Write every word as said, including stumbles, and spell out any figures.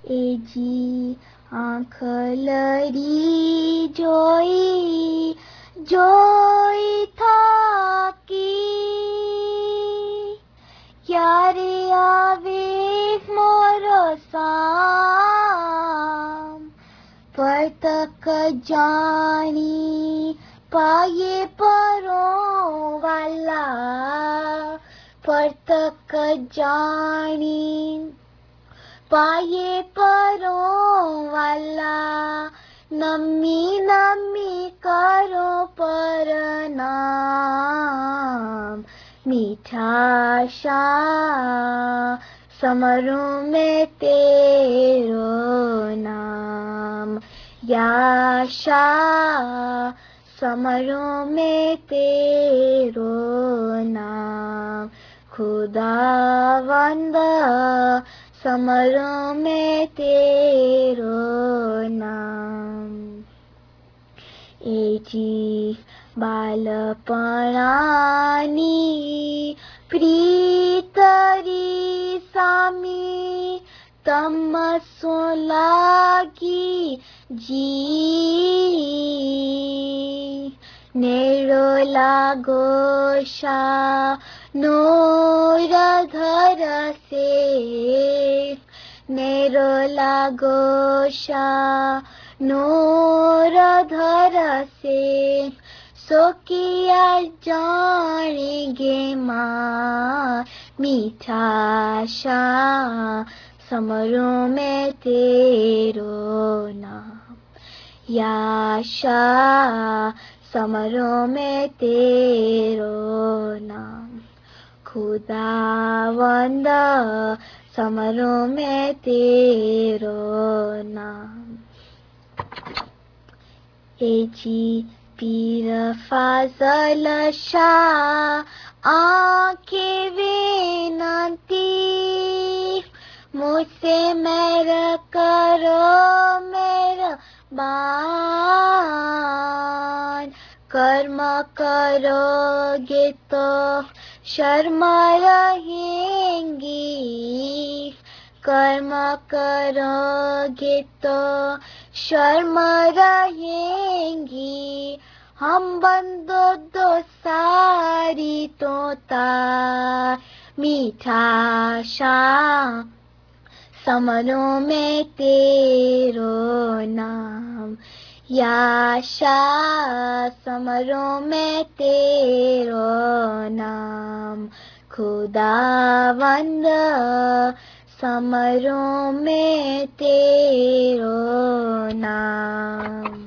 ए जी आँख लड़ी जोई जोई थाकी क्यारे आवे मोरो साम पर तक जानी पाए परों वाला पर तक जानी पाए परों वाला नम्मी नम्मी करो परनाम मीठा सा समरों में तेरो नाम याशा समरों में तेरो नाम खुदावंद समरों में तेरो नाम ए जी बालपणानी प्रीतरी सामी तमसो लागी जी नेरो लागोशा नूर धर से नेरो लागोशा नूर धर से सोकिया जानेगे माँ मीठा सा समरों में तेरो नाम याशा समरों में तेरो नाम खुदावंद समरों में तेरो नाम ए जी पीर फाजल शाह आंखें विनती मुझसे मेर करो मेरा बान कर्म करोगे तो शर्म रहेंगी कर्म करोगे तो शर्म रहेंगी हम बंदो दो सारी तोता मीठा सा समरों में तेरो नाम याशा समरों में तेरो नाम खुदावंद समरों में तेरो नाम।